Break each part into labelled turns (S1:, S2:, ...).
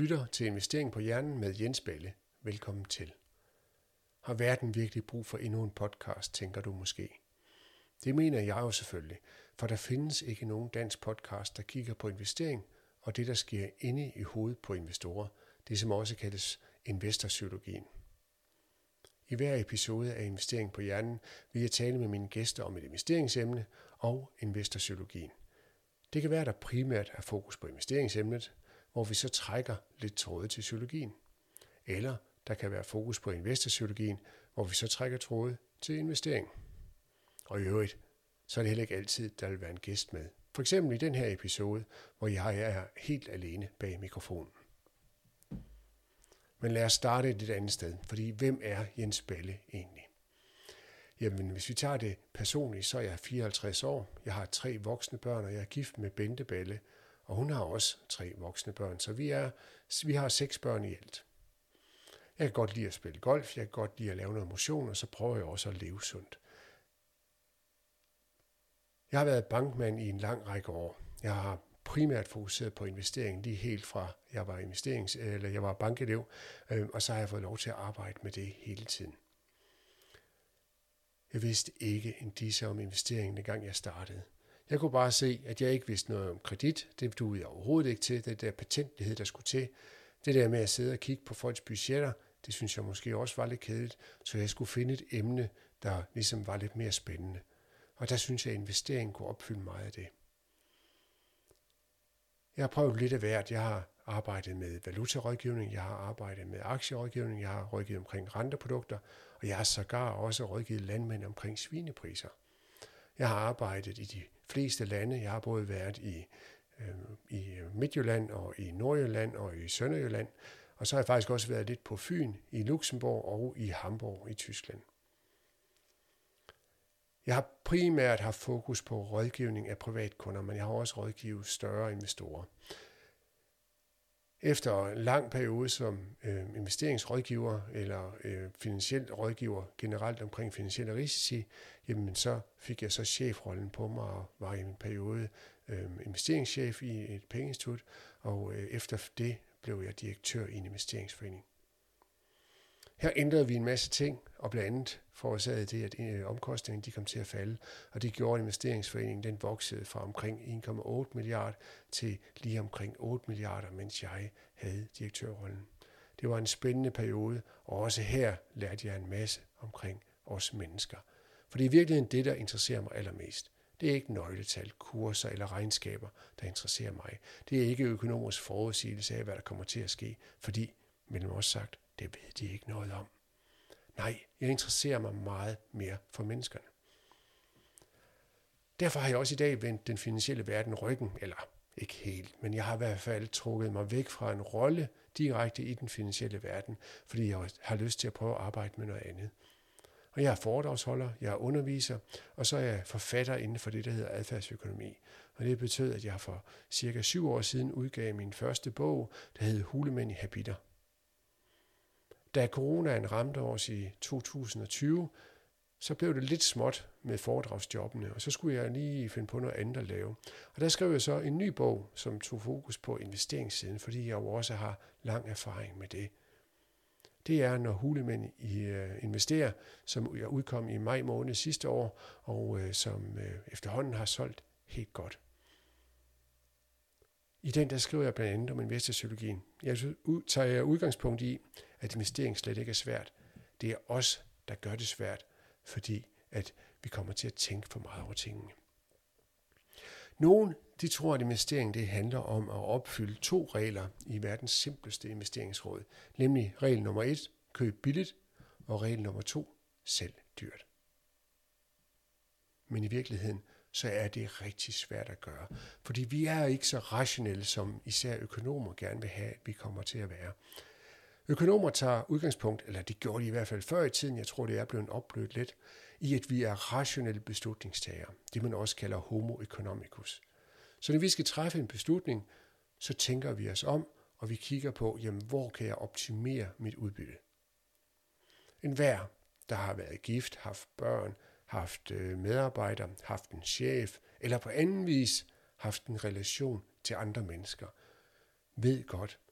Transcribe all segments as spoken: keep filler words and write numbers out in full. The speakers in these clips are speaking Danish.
S1: lytter til Investering på Hjernen med Jens Balle. Velkommen til. Har verden virkelig brug for endnu en podcast, tænker du måske? Det mener jeg jo selvfølgelig, for der findes ikke nogen dansk podcast, der kigger på investering og det, der sker inde i hovedet på investorer, det som også kaldes investorpsykologien. I hver episode af Investering på Hjernen vil jeg tale med mine gæster om et investeringsemne og investorpsykologien. Det kan være, at der primært er fokus på investeringsemnet, hvor vi så trækker lidt tråde til psykologien. Eller der kan være fokus på investorpsykologien, hvor vi så trækker tråde til investering. Og i øvrigt, så er det heller ikke altid, der vil være en gæst med. For eksempel i den her episode, hvor jeg er helt alene bag mikrofonen. Men lad os starte et lidt andet sted, fordi hvem er Jens Balle egentlig? Jamen, hvis vi tager det personligt, så er jeg fireoghalvtreds år. Jeg har tre voksne børn, og jeg er gift med Bente Balle, og hun har også tre voksne børn, så vi, er, vi har seks børn i alt. Jeg kan godt lide at spille golf, jeg kan godt lide at lave noget motion, og så prøver jeg også at leve sundt. Jeg har været bankmand i en lang række år. Jeg har primært fokuseret på investering lige helt fra, jeg var investerings eller jeg var bankelev, øh, og så har jeg fået lov til at arbejde med det hele tiden. Jeg vidste ikke en disse om investeringen, dengang jeg startede. Jeg kunne bare se, at jeg ikke vidste noget om kredit. Det duede jeg overhovedet ikke til. Det der patentlighed, der skulle til. Det der med at sidde og kigge på folks budgetter, det synes jeg måske også var lidt kedeligt. Så jeg skulle finde et emne, der ligesom var lidt mere spændende. Og der synes jeg, at investering kunne opfylde meget af det. Jeg har prøvet lidt af hvert. Jeg har arbejdet med valutarådgivning, jeg har arbejdet med aktierådgivning, jeg har rådgivet omkring renteprodukter, og jeg har sågar også rådgivet landmænd omkring svinepriser. Jeg har arbejdet i de fleste lande. Jeg har både været i, øh, i Midtjylland og i Nordjylland og i Sønderjylland, og så har jeg faktisk også været lidt på Fyn, i Luxembourg og i Hamburg i Tyskland. Jeg har primært haft fokus på rådgivning af privatkunder, men jeg har også rådgivet større investorer. Efter en lang periode som øh, investeringsrådgiver eller øh, finansiel rådgiver generelt omkring finansielle risici, jamen så fik jeg så chefrollen på mig og var i en periode øh, investeringschef i et pengeinstitut, og øh, efter det blev jeg direktør i en investeringsforening. Her ændrede vi en masse ting, og blandt andet forårsagede det, at omkostningerne de kom til at falde, og det gjorde, at investeringsforeningen den voksede fra omkring en komma otte milliarder til lige omkring otte milliarder, mens jeg havde direktørrollen. Det var en spændende periode, og også her lærte jeg en masse omkring os mennesker. For det er i virkeligheden det, der interesserer mig allermest. Det er ikke nøgletal, kurser eller regnskaber, der interesserer mig. Det er ikke økonomisk forudsigelse af, hvad der kommer til at ske, fordi, mellem os sagt, det ved de ikke noget om. Nej, jeg interesserer mig meget mere for menneskerne. Derfor har jeg også i dag vendt den finansielle verden ryggen, eller ikke helt, men jeg har i hvert fald trukket mig væk fra en rolle direkte i den finansielle verden, fordi jeg har lyst til at prøve at arbejde med noget andet. Og jeg er foredragsholder, jeg er underviser, og så er jeg forfatter inden for det, der hedder adfærdsøkonomi. Og det betød, at jeg for cirka syv år siden udgav min første bog, der hed Hulemænd i habitter. Da coronaen ramte os i to tusind og tyve, så blev det lidt småt med foredragsjobbene, og så skulle jeg lige finde på noget andet at lave. Og der skrev jeg så en ny bog, som tog fokus på investeringssiden, fordi jeg jo også har lang erfaring med det. Det er, når Hulemænd i uh, investerer, som jeg udkom i maj måned sidste år, og uh, som uh, efterhånden har solgt helt godt. I den der skriver jeg blandt andet om investorpsykologien. Jeg tager udgangspunkt i, at investering slet ikke er svært. Det er os, der gør det svært, fordi at vi kommer til at tænke for meget over tingene. Nogle de tror, at investering det handler om at opfylde to regler i verdens simpleste investeringsråd. Nemlig regel nummer et, køb billigt, og regel nummer to, sælg dyrt. Men i virkeligheden, så er det rigtig svært at gøre. Fordi vi er ikke så rationelle, som især økonomer gerne vil have, at vi kommer til at være. Økonomer tager udgangspunkt, eller det gjorde de i hvert fald før i tiden, jeg tror det er blevet opblødt lidt, i at vi er rationelle beslutningstagere. Det man også kalder homo economicus. Så når vi skal træffe en beslutning, så tænker vi os om, og vi kigger på, jamen, hvor kan jeg optimere mit udbytte. En hver, der har været gift, haft børn, haft medarbejdere, haft en chef, eller på anden vis haft en relation til andre mennesker, ved godt,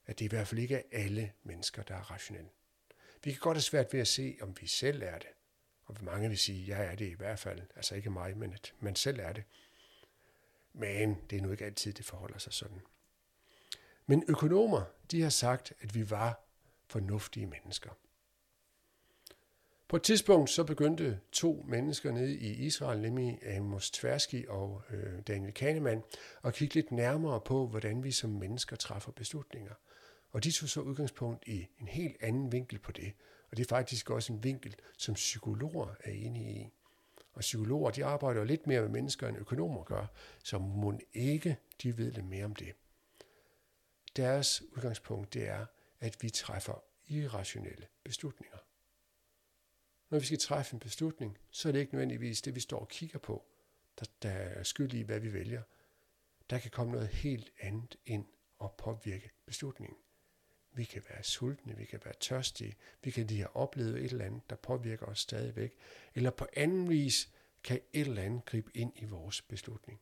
S1: at det i hvert fald ikke er alle mennesker, der er rationelle. Vi kan godt have svært ved at se, om vi selv er det. Og mange vil sige, jeg er det i hvert fald. Altså ikke mig, men at man selv er det. Men det er nu ikke altid, det forholder sig sådan. Men økonomer, de har sagt, at vi var fornuftige mennesker. På et tidspunkt så begyndte to mennesker nede i Israel, nemlig Amos Tversky og øh, Daniel Kahneman, at kigge lidt nærmere på, hvordan vi som mennesker træffer beslutninger. Og de tog så udgangspunkt i en helt anden vinkel på det. Og det er faktisk også en vinkel, som psykologer er enige i. Og psykologer, de arbejder lidt mere med mennesker, end økonomer gør, så må ikke de ved lidt mere om det. Deres udgangspunkt, det er, at vi træffer irrationelle beslutninger. Når vi skal træffe en beslutning, så er det ikke nødvendigvis det, vi står og kigger på, der, der er skyld i, hvad vi vælger. Der kan komme noget helt andet ind og påvirke beslutningen. Vi kan være sultne, vi kan være tørstige, vi kan lige have oplevet et eller andet, der påvirker os stadigvæk, eller på anden vis kan et eller andet gribe ind i vores beslutning.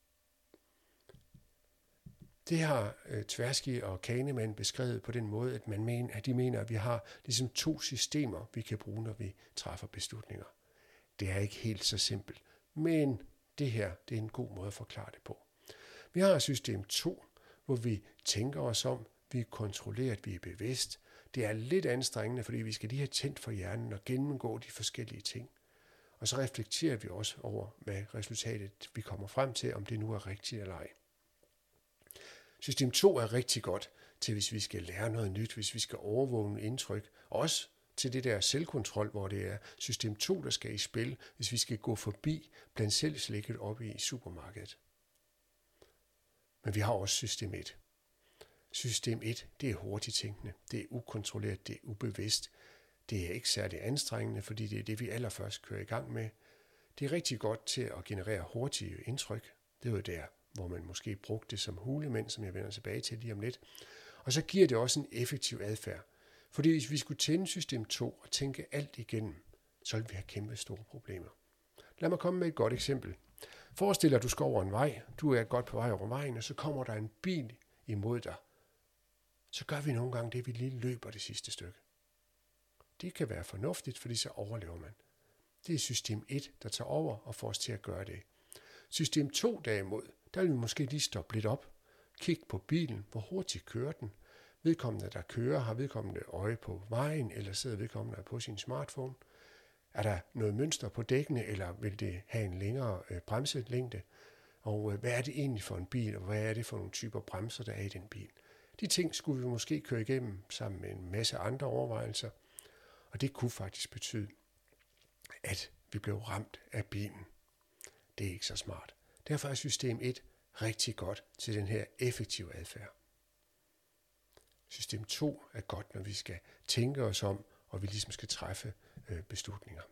S1: Det har øh, Tversky og Kahneman beskrevet på den måde, at, man mener, at de mener, at vi har ligesom to systemer, vi kan bruge, når vi træffer beslutninger. Det er ikke helt så simpelt, men det her det er en god måde at forklare det på. Vi har system to, hvor vi tænker os om, vi er kontrolleret, vi er bevidst. Det er lidt anstrengende, fordi vi skal lige have tændt for hjernen og gennemgå de forskellige ting. Og så reflekterer vi også over, hvad resultatet vi kommer frem til, om det nu er rigtigt eller ej. System to er rigtig godt til, hvis vi skal lære noget nyt, hvis vi skal overvåge indtryk. Også til det der selvkontrol, hvor det er system to, der skal i spil, hvis vi skal gå forbi blandt selv slikket op i supermarkedet. Men vi har også system et. System et, det er hurtigt tænkende, det er ukontrolleret, det er ubevidst. Det er ikke særlig anstrengende, fordi det er det, vi allerførst kører i gang med. Det er rigtig godt til at generere hurtige indtryk. Det er jo der, hvor man måske brugte det som hulemænd, som jeg vender tilbage til lige om lidt. Og så giver det også en effektiv adfærd. Fordi hvis vi skulle tænde system to og tænke alt igennem, så ville vi have kæmpe store problemer. Lad mig komme med et godt eksempel. Forestil dig, at du skal over en vej. Du er godt på vej over vejen, og så kommer der en bil imod dig. Så gør vi nogle gange det, vi lige løber det sidste stykke. Det kan være fornuftigt, fordi så overlever man. Det er system et, der tager over og får os til at gøre det. System to derimod, der vil vi måske lige stoppe lidt op. Kig på bilen, hvor hurtigt kører den. Vedkommende, der kører, har vedkommende øje på vejen, eller sidder vedkommende på sin smartphone. Er der noget mønster på dækkene, eller vil det have en længere øh, bremselængde? Og øh, hvad er det egentlig for en bil, og hvad er det for nogle typer bremser, der er i den bil? De ting skulle vi måske køre igennem sammen med en masse andre overvejelser, og det kunne faktisk betyde, at vi blev ramt af bilen. Det er ikke så smart. Derfor er system et rigtig godt til den her effektive adfærd. System to er godt, når vi skal tænke os om, og vi ligesom skal træffe øh, beslutninger.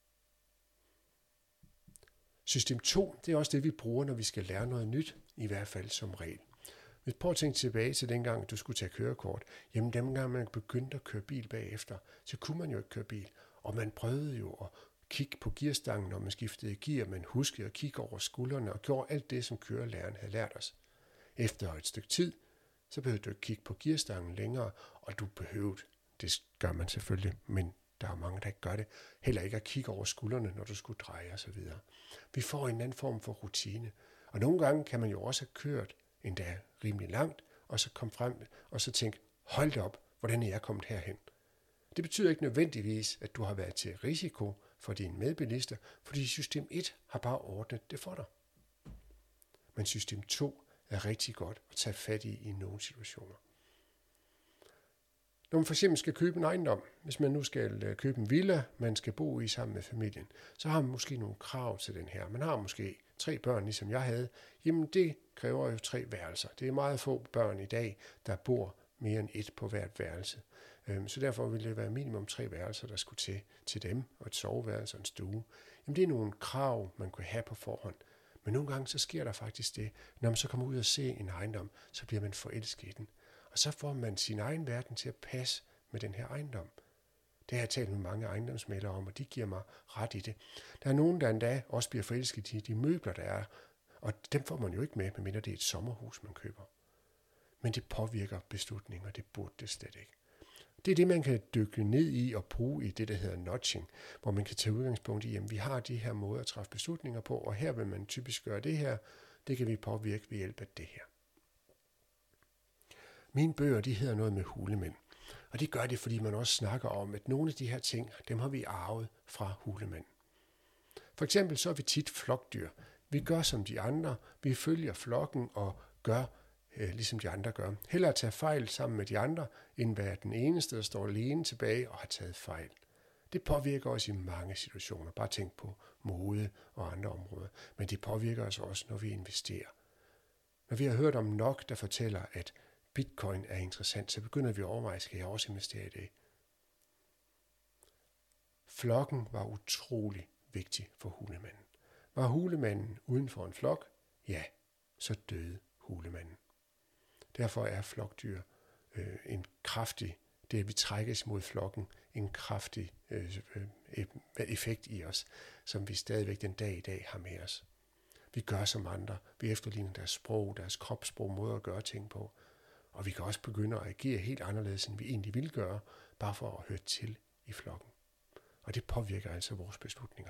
S1: System to, det er også det, vi bruger, når vi skal lære noget nyt, i hvert fald som regel. Hvis prøv at tænke tilbage til dengang, du skulle tage kørekort. Jamen, dengang man begyndte at køre bil bagefter, så kunne man jo ikke køre bil. Og man prøvede jo at kigge på gearstangen, når man skiftede gear. Man huskede at kigge over skuldrene og gjorde alt det, som kørelæreren havde lært os. Efter et stykke tid, så behøvede du ikke kigge på gearstangen længere, og du behøvede, det gør man selvfølgelig, men der er mange, der ikke gør det, heller ikke at kigge over skuldrene, når du skulle dreje osv. Vi får en anden form for rutine. Og nogle gange kan man jo også have kørt endda rimelig langt, og så komme frem og så tænke, hold da op, hvordan er jeg kommet herhen? Det betyder ikke nødvendigvis, at du har været til risiko for dine medbilister, fordi system et har bare ordnet det for dig. Men system to er rigtig godt at tage fat i i nogle situationer. Når man for eksempel skal købe en ejendom, hvis man nu skal købe en villa, man skal bo i sammen med familien, så har man måske nogle krav til den her. Man har måske tre børn, ligesom jeg havde. Jamen det kræver jo tre værelser. Det er meget få børn i dag, der bor mere end et på hvert værelse. Så derfor vil det være minimum tre værelser, der skulle til, til dem, og et soveværelse og en stue. Jamen det er nogle krav, man kunne have på forhånd. Men nogle gange så sker der faktisk det, når man så kommer ud og ser en ejendom, så bliver man forelsket i den. Og så får man sin egen verden til at passe med den her ejendom. Det har jeg talt med mange ejendomsmæglere om, og de giver mig ret i det. Der er nogen, der endda også bliver forelsket i de møbler, der er, og dem får man jo ikke med, medmindre det er et sommerhus, man køber. men det påvirker beslutninger, det burde det slet ikke. Det er det, man kan dykke ned i og bruge i det, der hedder nudging, hvor man kan tage udgangspunkt i, at vi har de her måder at træffe beslutninger på, og her vil man typisk gøre det her, det kan vi påvirke ved hjælp af det her. Mine bøger, de hedder noget med hulemænd, og det gør det, fordi man også snakker om, at nogle af de her ting, dem har vi arvet fra hulemænd. For eksempel så er vi tit flokdyr. Vi gør som de andre, vi følger flokken og gør øh, ligesom de andre gør. Hellere tage fejl sammen med de andre, end være den eneste, der står alene tilbage og har taget fejl. Det påvirker os i mange situationer. Bare tænk på mode og andre områder. Men det påvirker os også, når vi investerer. Når vi har hørt om nok, der fortæller, at Bitcoin er interessant, så begynder vi at overveje, skal jeg også investere i det? Flokken var utrolig vigtig for hulemanden. Var hulemanden uden for en flok? Ja, så døde hulemanden. Derfor er flokdyr øh, en kraftig, det at vi trækkes mod flokken, en kraftig øh, øh, effekt i os, som vi stadigvæk den dag i dag har med os. Vi gør som andre, vi efterligner deres sprog, deres kropssprog, måde at gøre ting på, og vi kan også begynde at agere helt anderledes, end vi egentlig ville gøre, bare for at høre til i flokken. Og det påvirker altså vores beslutninger.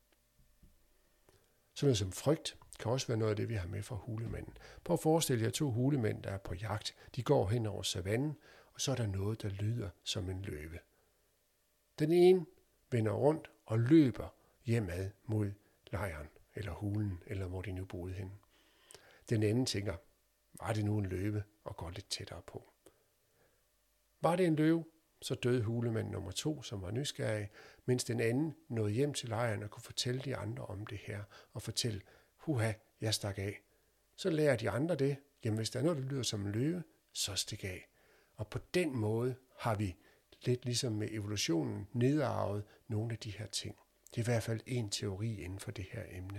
S1: Sådan noget som frygt kan også være noget af det, vi har med fra hulemanden. Prøv at forestille jer to hulemænd, der er på jagt. De går hen over savannen, og så er der noget, der lyder som en løve. Den ene vender rundt og løber hjemad mod lejren, eller hulen, eller hvor de nu boede hen. Den anden tænker, var det nu en løve, og går lidt tættere på. Var det en løve, så døde hulemand nummer to, som var nysgerrig, mens den anden nåede hjem til lejren og kunne fortælle de andre om det her, og fortælle, huha, jeg stak af. Så lærer de andre det, jamen hvis der er noget, der lyder som en løve, så stik af. Og på den måde har vi lidt ligesom med evolutionen nedarvet nogle af de her ting. Det er i hvert fald en teori inden for det her emne.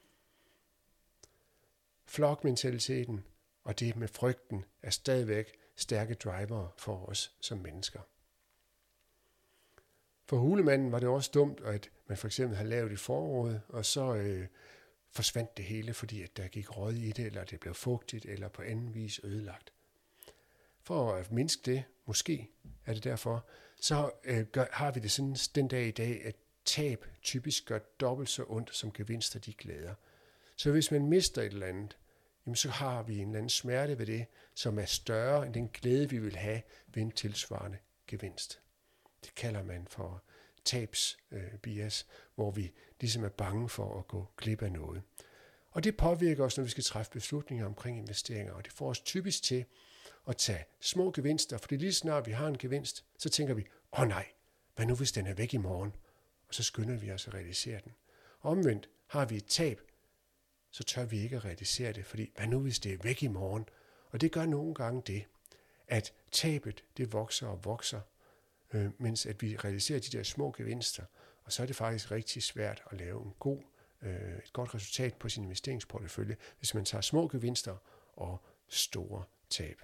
S1: Flokmentaliteten og det med frygten er stadigvæk stærke driver for os som mennesker. For hulemanden var det også dumt, at man for eksempel havde lavet et forråd, og så øh, forsvandt det hele, fordi at der gik råd i det, eller det blev fugtigt, eller på anden vis ødelagt. For at mindske det, måske er det derfor, så øh, gør, har vi det sådan den dag i dag, at tab typisk gør dobbelt så ondt, som gevinster de glæder. Så hvis man mister et eller andet, jamen så har vi en eller anden smerte ved det, som er større end den glæde, vi vil have ved en tilsvarende gevinst. Det kalder man for tabsbias, øh, hvor vi ligesom er bange for at gå glip af noget. Og det påvirker os, når vi skal træffe beslutninger omkring investeringer, og det får os typisk til at tage små gevinster, fordi lige snart vi har en gevinst, så tænker vi, åh oh, nej, hvad nu hvis den er væk i morgen? Og så skynder vi os at realisere den. Omvendt har vi et tab, så tør vi ikke at realisere det, fordi hvad nu hvis det er væk i morgen? Og det gør nogle gange det, at tabet det vokser og vokser, øh, mens at vi realiserer de der små gevinster, og så er det faktisk rigtig svært at lave en god, øh, et godt resultat på sin investeringsportefølje, hvis man tager små gevinster og store tab.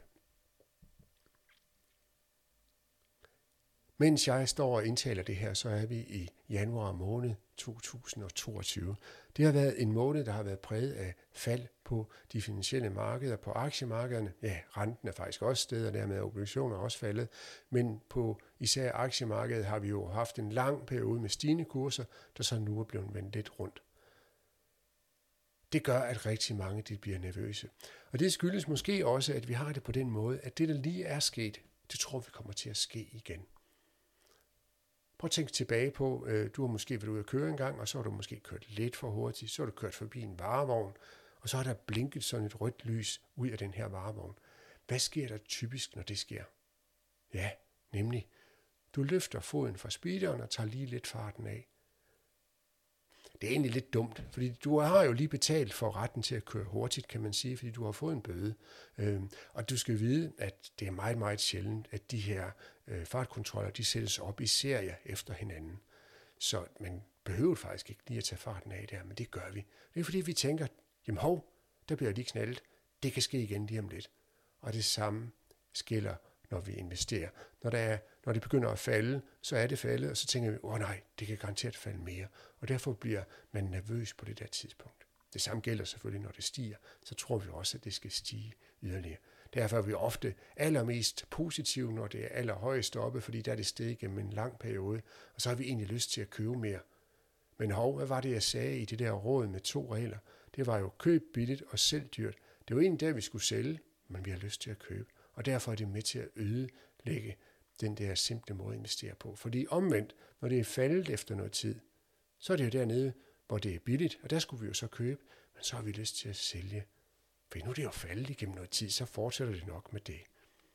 S1: Mens jeg står og indtaler det her, så er vi i januar måned to tusind og toogtyve. Det har været en måned, der har været præget af fald på de finansielle markeder, på aktiemarkederne. Ja, renten er faktisk også steget, og dermed er obligationer også faldet. Men på især aktiemarkedet har vi jo haft en lang periode med stigende kurser, der så nu er blevet vendt lidt rundt. Det gør, at rigtig mange de bliver nervøse. Og det skyldes måske også, at vi har det på den måde, at det, der lige er sket, det tror vi kommer til at ske igen. Prøv at tænke tilbage på, øh, du har måske været ude at køre en gang, og så har du måske kørt lidt for hurtigt, så har du kørt forbi en varevogn, og så har der blinket sådan et rødt lys ud af den her varevogn. Hvad sker der typisk, når det sker? Ja, nemlig, du løfter foden fra speederen og tager lige lidt farten af. Det er egentlig lidt dumt, fordi du har jo lige betalt for retten til at køre hurtigt, kan man sige, fordi du har fået en bøde. Øhm, og du skal vide, at det er meget, meget sjældent, at de her øh, fartkontroller, de sættes op i serier efter hinanden. Så man behøver faktisk ikke lige at tage farten af der, men det gør vi. Det er fordi, vi tænker, jamen hov, der bliver lige knaldet. Det kan ske igen lige om lidt. Og det samme skiller, når vi investerer. Når, der er, når det begynder at falde, så er det faldet, og så tænker vi, åh oh, nej, det kan garanteret falde mere. Og derfor bliver man nervøs på det der tidspunkt. Det samme gælder selvfølgelig, når det stiger, så tror vi også, at det skal stige yderligere. Derfor er vi ofte allermest positive, når det er allerhøjest oppe, fordi der er det steget gennem en lang periode, og så har vi egentlig lyst til at købe mere. Men hov, hvad var det, jeg sagde i det der råd med to regler? Det var jo køb billigt og sælg dyrt. Det var egentlig der, vi skulle sælge, men vi har lyst til at købe. Og derfor er det med til at ødelægge den der simple måde at investere på. Fordi omvendt, når det er faldet efter noget tid, så er det jo dernede, hvor det er billigt, og der skulle vi jo så købe, men så har vi lyst til at sælge. For nu er det jo faldet igennem noget tid, så fortsætter det nok med det.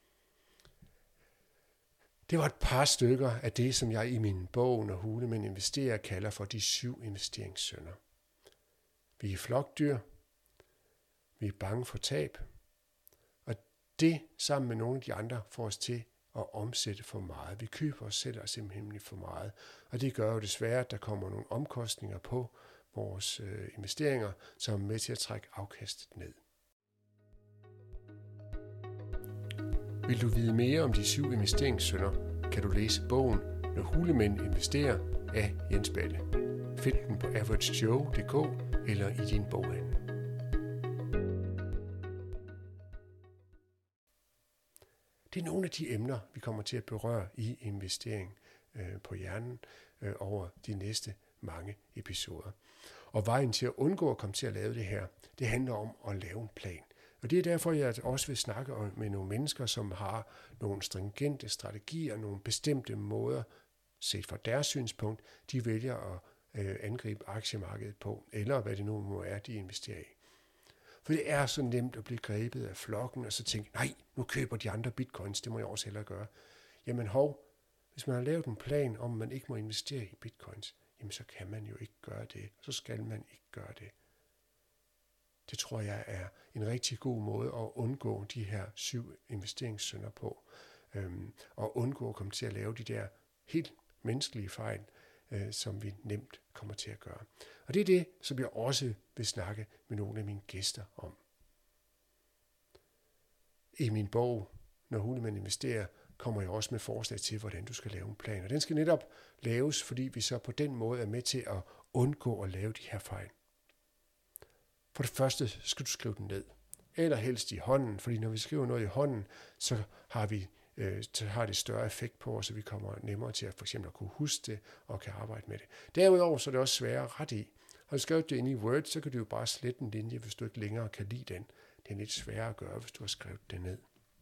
S1: Det var et par stykker af det, som jeg i min bog, Når hulemænd investerer, kalder for de syv investeringssynder. Vi er flokdyr. Vi er bange for tab. Og det sammen med nogle af de andre får os til at omsætte for meget. Vi køber os selv simpelthen for meget. Og det gør jo desværre, at der kommer nogle omkostninger på vores øh, investeringer, som er med til at trække afkastet ned. Vil du vide mere om de syv investeringssynder, kan du læse bogen Når hulemænd investerer af Jens Balle. Find den på average joe punktum d k eller i din boghandel. Det er nogle af de emner, vi kommer til at berøre i investering øh, på hjernen øh, over de næste mange episoder. Og vejen til at undgå at komme til at lave det her, det handler om at lave en plan. Og det er derfor, jeg også vil snakke med nogle mennesker, som har nogle stringente strategier, nogle bestemte måder, set fra deres synspunkt, de vælger at øh, angribe aktiemarkedet på, eller hvad det nu må være, de investerer i. For det er så nemt at blive grebet af flokken, og så tænke, nej, nu køber de andre bitcoins, det må jeg også hellere gøre. Jamen hov, hvis man har lavet en plan om, at man ikke må investere i bitcoins, jamen så kan man jo ikke gøre det, så skal man ikke gøre det. Det tror jeg er en rigtig god måde at undgå de her syv investeringssynder på, øhm, og undgå at komme til at lave de der helt menneskelige fejl, øh, som vi nemt kommer til at gøre. Og det er det, som jeg også vil snakke med nogle af mine gæster om. I min bog, Når hulemænd investerer, kommer jeg også med forslag til, hvordan du skal lave en plan. Og den skal netop laves, fordi vi så på den måde er med til at undgå at lave de her fejl. For det første skal du skrive den ned, eller helst i hånden, fordi når vi skriver noget i hånden, så har, vi, øh, så har det større effekt på os, så vi kommer nemmere til at for eksempel at kunne huske det og kan arbejde med det. Derudover så er det også sværere ret i. Har du skrevet det ind i Word, så kan du jo bare slette en linje, hvis du ikke længere kan lide den. Det er lidt sværere at gøre, hvis du har skrevet det ned.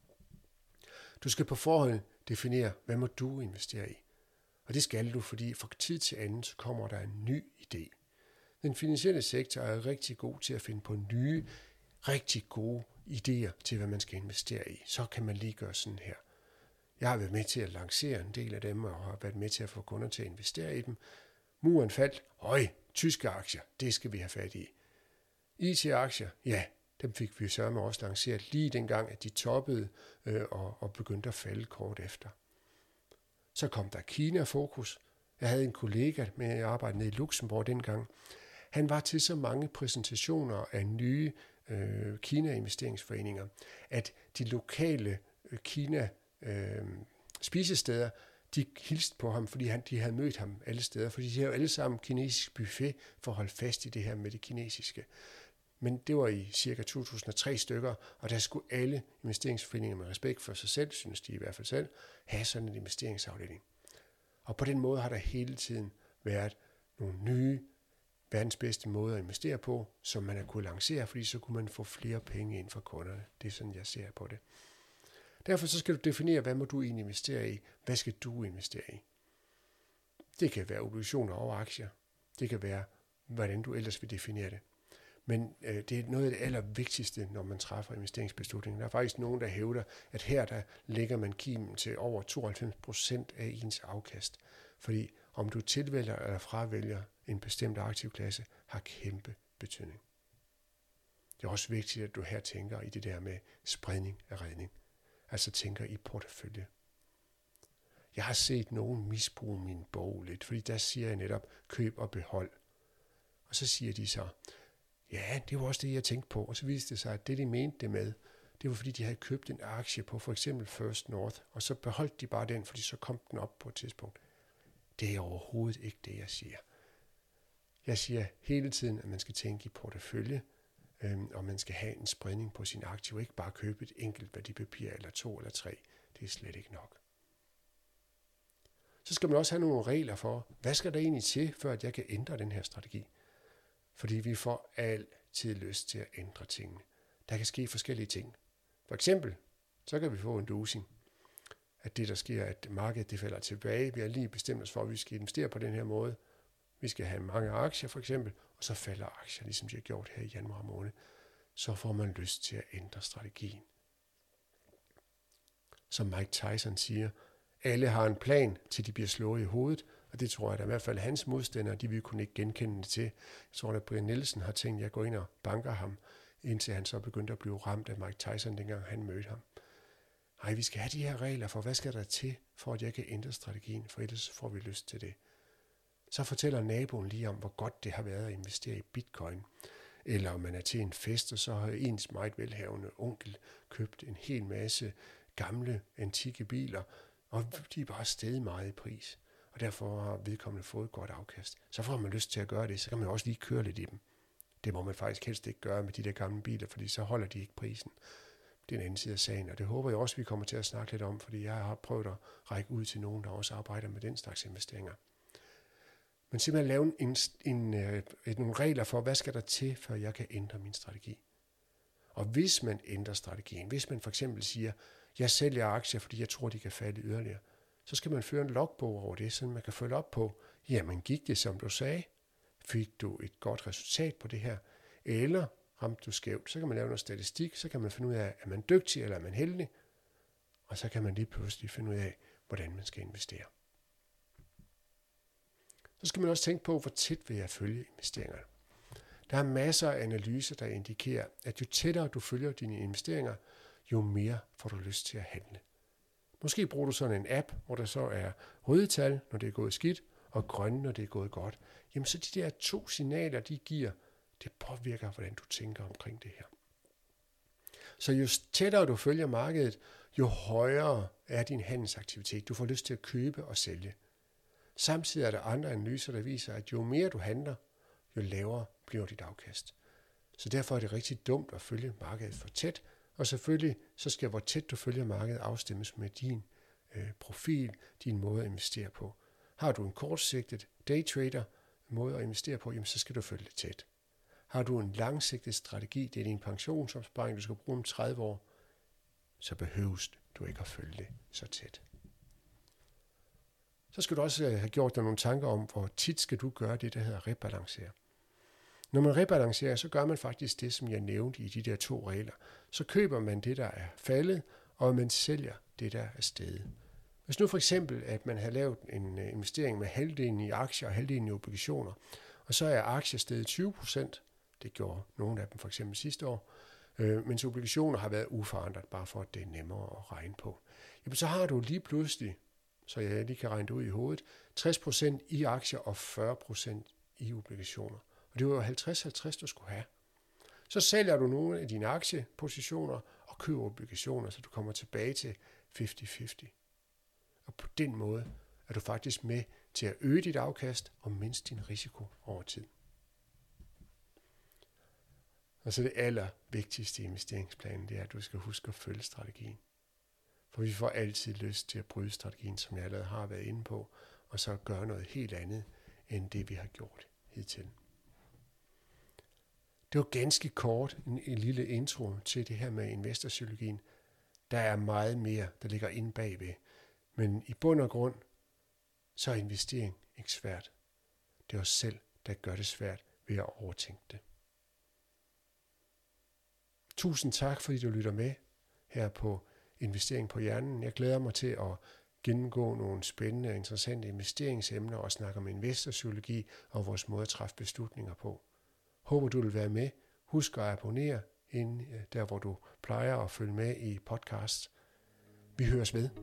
S1: Du skal på forhånd definere, hvad må du investere i. Og det skal du, fordi fra tid til anden, så kommer der en ny idé. Den finansielle sektor er rigtig god til at finde på nye, rigtig gode idéer til, hvad man skal investere i. Så kan man lige gøre sådan her. Jeg har været med til at lancere en del af dem, og har været med til at få kunder til at investere i dem. Muren faldt. Øj, tyske aktier, det skal vi have fat i. I T-aktier, ja, dem fik vi så med også lanceret lige dengang, at de toppede øh, og, og begyndte at falde kort efter. Så kom der Kina-fokus. Jeg havde en kollega med at arbejde nede i Luxembourg dengang. Han var til så mange præsentationer af nye øh, Kina-investeringsforeninger, at de lokale øh, Kina-spisesteder, øh, de hilste på ham, fordi han, de havde mødt ham alle steder, fordi de havde jo alle sammen kinesisk buffet for at holde fast i det her med det kinesiske. Men det var i cirka to tusind og tre stykker, og der skulle alle investeringsforeninger med respekt for sig selv, synes de i hvert fald selv, have sådan en investeringsafdeling. Og på den måde har der hele tiden været nogle nye, verdens bedste måder at investere på, som man har kunnet lancere, fordi så kunne man få flere penge ind fra kunderne. Det er sådan, jeg ser på det. Derfor så skal du definere, hvad må du egentlig investere i? Hvad skal du investere i? Det kan være obligationer og aktier. Det kan være, hvordan du ellers vil definere det. Men øh, det er noget af det allervigtigste, når man træffer investeringsbeslutninger. Der er faktisk nogen, der hævder, at her der lægger man kimen til over tooghalvfems procent af ens afkast. Fordi om du tilvælger eller fravælger en bestemt aktivklasse, har kæmpe betydning. Det er også vigtigt, at du her tænker i det der med spredning af redning. Altså tænker i portefølje. Jeg har set nogen misbruge min bog lidt, fordi der siger jeg netop, køb og behold. Og så siger de så, ja, det var også det, jeg tænkte på. Og så viste det sig, at det, de mente det med, det var fordi, de havde købt en aktie på for eksempel First North, og så beholdt de bare den, fordi så kom den op på et tidspunkt. Det er overhovedet ikke det, jeg siger. Jeg siger hele tiden, at man skal tænke i portefølje, øhm, og man skal have en spredning på sin aktiver, ikke bare købe et enkelt værdipapir eller to eller tre. Det er slet ikke nok. Så skal man også have nogle regler for, hvad skal der egentlig til, før at jeg kan ændre den her strategi? Fordi vi får altid lyst til at ændre tingene. Der kan ske forskellige ting. For eksempel, så kan vi få en dosing, at det der sker, at markedet det falder tilbage. Vi har lige bestemt os for, at vi skal investere på den her måde. Vi skal have mange aktier for eksempel, og så falder aktier, ligesom de har gjort her i januar måned. Så får man lyst til at ændre strategien. Som Mike Tyson siger, alle har en plan, til de bliver slået i hovedet, og det tror jeg, at i hvert fald hans modstandere, de vil kunne ikke genkende det til. Jeg tror, at Brian Nielsen har tænkt, at jeg går ind og banker ham, indtil han så begyndte at blive ramt af Mike Tyson, dengang han mødte ham. Nej, vi skal have de her regler for, hvad skal der til, for at jeg kan ændre strategien, for ellers får vi lyst til det. Så fortæller naboen lige om, hvor godt det har været at investere i bitcoin. Eller om man er til en fest, og så har ens meget velhavende onkel købt en hel masse gamle, antikke biler, og de er bare steget meget i pris. Og derfor har vedkommende fået et godt afkast. Så får man lyst til at gøre det, så kan man også lige køre lidt i dem. Det må man faktisk helst ikke gøre med de der gamle biler, fordi så holder de ikke prisen. Det er en anden side af sagen, og det håber jeg også, vi kommer til at snakke lidt om, fordi jeg har prøvet at række ud til nogen, der også arbejder med den slags investeringer. Men simpelthen lave en, en, en, nogle regler for, hvad skal der til, før jeg kan ændre min strategi. Og hvis man ændrer strategien, hvis man for eksempel siger, jeg sælger aktier, fordi jeg tror, de kan falde yderligere, så skal man føre en logbog over det, så man kan følge op på, jamen gik det, som du sagde? Fik du et godt resultat på det her? Eller ramte du skævt? Så kan man lave noget statistik, så kan man finde ud af, er man dygtig eller er man heldig? Og så kan man lige pludselig finde ud af, hvordan man skal investere. Så skal man også tænke på, hvor tæt vil jeg følge investeringerne. Der er masser af analyser, der indikerer, at jo tættere du følger dine investeringer, jo mere får du lyst til at handle. Måske bruger du sådan en app, hvor der så er røde tal, når det er gået skidt, og grønne, når det er gået godt. Jamen så de der to signaler, de giver, det påvirker, hvordan du tænker omkring det her. Så jo tættere du følger markedet, jo højere er din handelsaktivitet. Du får lyst til at købe og sælge. Samtidig er der andre analyser, der viser, at jo mere du handler, jo lavere bliver dit afkast. Så derfor er det rigtig dumt at følge markedet for tæt, og selvfølgelig så skal hvor tæt du følger markedet afstemmes med din øh, profil, din måde at investere på. Har du en kortsigtet daytrader måde at investere på, jamen så skal du følge det tæt. Har du en langsigtet strategi, det er din pensionsopsparing, du skal bruge om tredive år, så behøves du ikke at følge det så tæt. Så skal du også have gjort dig nogle tanker om, hvor tit skal du gøre det, der hedder rebalancere. Når man rebalancerer, så gør man faktisk det, som jeg nævnte i de der to regler. Så køber man det, der er faldet, og man sælger det, der er steget. Hvis nu for eksempel, at man har lavet en investering med halvdelen i aktier og halvdelen i obligationer, og så er aktier steget tyve procent, det gjorde nogle af dem for eksempel sidste år, øh, mens obligationer har været uforandret, bare for at det er nemmere at regne på. Jamen så har du lige pludselig, så jeg lige kan regne det ud i hovedet, tres procent i aktier og fyrre procent i obligationer. Og det var jo halvtreds halvtreds, du skulle have. Så sælger du nogle af dine aktiepositioner og køber obligationer, så du kommer tilbage til halvtreds halvtreds. Og på den måde er du faktisk med til at øge dit afkast og mindske din risiko over tid. Og så det allervigtigste i investeringsplanen, det er, at du skal huske at følge strategien. For vi får altid lyst til at bryde strategien, som jeg allerede har været inde på, og så gøre noget helt andet, end det vi har gjort hidtil. Det var ganske kort en, en lille intro til det her med investorpsykologien. Der er meget mere, der ligger inde bagved. Men i bund og grund, så er investering ikke svært. Det er os selv, der gør det svært ved at overtænke det. Tusind tak, fordi du lytter med her på Investering på Hjernen. Jeg glæder mig til at gennemgå nogle spændende og interessante investeringsemner og snakke om investorpsykologi og vores måde at træffe beslutninger på. Håber du vil være med. Husk at abonnere ind der, hvor du plejer at følge med i podcasts. Vi høres ved.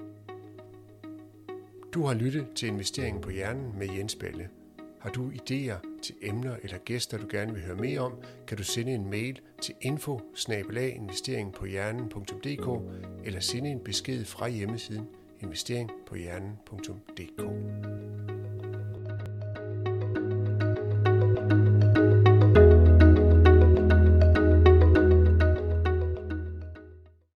S1: Du har lyttet til Investeringen på Hjernen med Jens Balle. Har du idéer til emner eller gæster, du gerne vil høre mere om, kan du sende en mail til info bindestreg investering på hjernen punktum d k eller sende en besked fra hjemmesiden investering på hjernen punktum d k.